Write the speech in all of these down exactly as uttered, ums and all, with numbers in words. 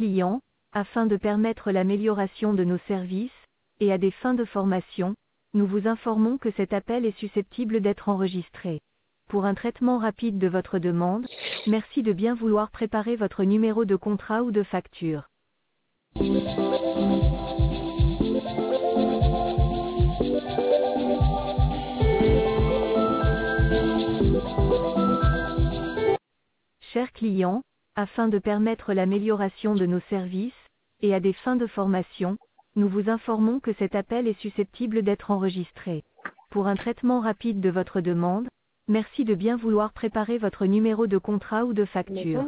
clients, afin de permettre l'amélioration de nos services, et à des fins de formation, nous vous informons que cet appel est susceptible d'être enregistré. Pour un traitement rapide de votre demande, merci de bien vouloir préparer votre numéro de contrat ou de facture. Chers clients, afin de permettre l'amélioration de nos services, et à des fins de formation, nous vous informons que cet appel est susceptible d'être enregistré. Pour un traitement rapide de votre demande, merci de bien vouloir préparer votre numéro de contrat ou de facture.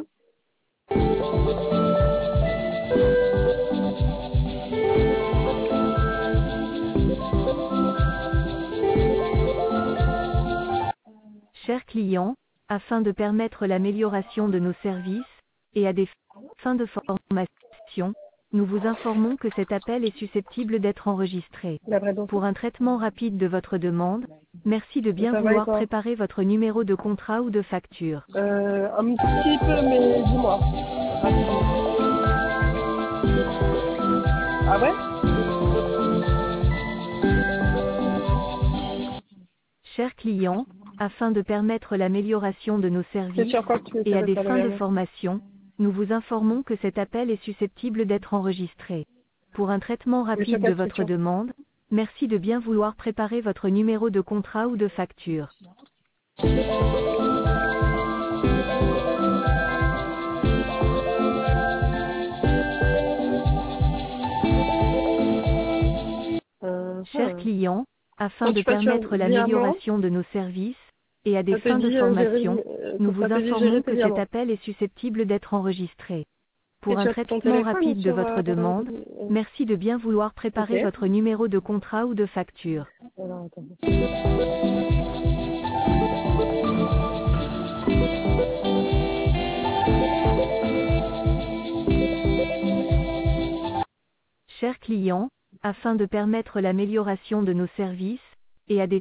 Chers clients, afin de permettre l'amélioration de nos services, et à des fins de formation, nous vous informons que cet appel est susceptible d'être enregistré. Pour un traitement rapide de votre demande, merci de bien vouloir préparer votre numéro de contrat ou de facture. Euh, un petit peu, mais dis-moi. Rapidement. Ah ouais? Chers clients, afin de permettre l'amélioration de nos services, et à des fins de formation, nous vous informons que cet appel est susceptible d'être enregistré. Pour un traitement rapide de votre demande, merci de bien vouloir préparer votre numéro de contrat ou de facture. Euh, Chers clients, afin Quand de tu factures permettre l'amélioration de nos services, et à des Ça te fins de dit, euh, formation, gérer- euh, nous ça vous te dit gérer informons tes que cet virements. appel est susceptible d'être enregistré. Pour Et un tu as ton traitement téléphone rapide de sur, votre euh, demande, euh, merci de bien vouloir préparer Ok. votre numéro de contrat ou de facture. Alors, attends. Chers clients, afin de permettre l'amélioration de nos services, et à des